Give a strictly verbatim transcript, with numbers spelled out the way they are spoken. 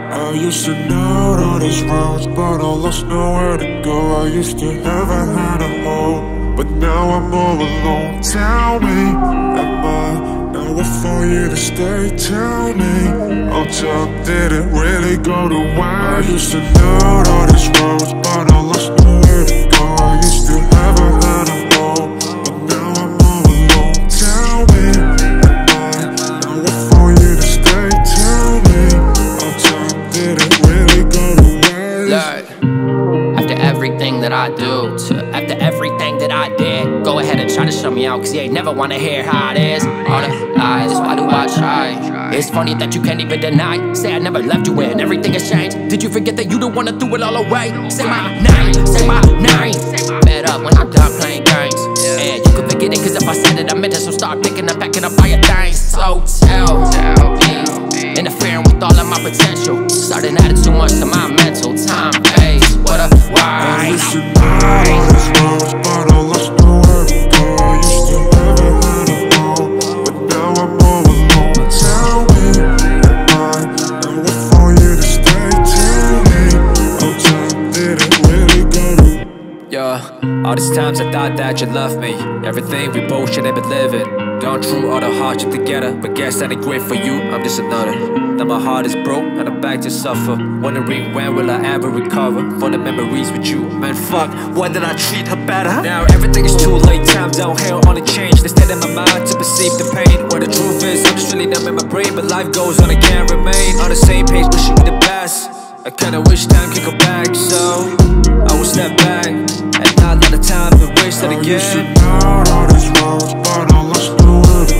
I used to know all these roads, but I lost nowhere to go. I used to have a hand to hold, but now I'm all alone. Tell me, am I now for you to stay? Tell me, oh talk, did it really go to waste? I used to know all these roads, but I lost nowhere to go. I used to have a hand to hold, but now I'm all alone. Tell me, am I now for you to stay? Tell me, oh talk, did it really go to waste? Look, after everything that I do, to after everything that I did, go ahead and try to shut me out, cause you ain't never wanna hear how it is. All the lies, why do I try? It's funny that you can't even deny. Say I never left you and everything has changed. Did you forget that you the one that threw it all away? Say my name, say my name. Met up when I'm done playing games, and you can forget it, cause if I said it I meant it. So start picking up, backing up all your things. So tell me, interfering with all of my potential, starting adding too much to my mental. Time fades, what a why? I used to know all these roads, but I lost nowhere to go. I used to have a hand to hold, but now I'm all alone. Tell me, am I now for you to stay? Tell me, oh time, did it really go to? Yeah, all these times I thought that you loved me. Everything we both should have been living, gone through all the hardship together, but guess that ain't great for you, I'm just another. Now my heart is broke and I'm back to suffer, wondering when will I ever recover for the memories with you. Man fuck, why did I treat her better? Now everything is too late, time down here on a change. They stayed in my mind to perceive the pain, where the truth is I'm just really numb in my brain. But life goes on, I can't remain on the same page, wishing me the best. I kinda wish time could go back, so I will step back and not let the time be wasted again. I used to know all these roads, but I lost nowhere to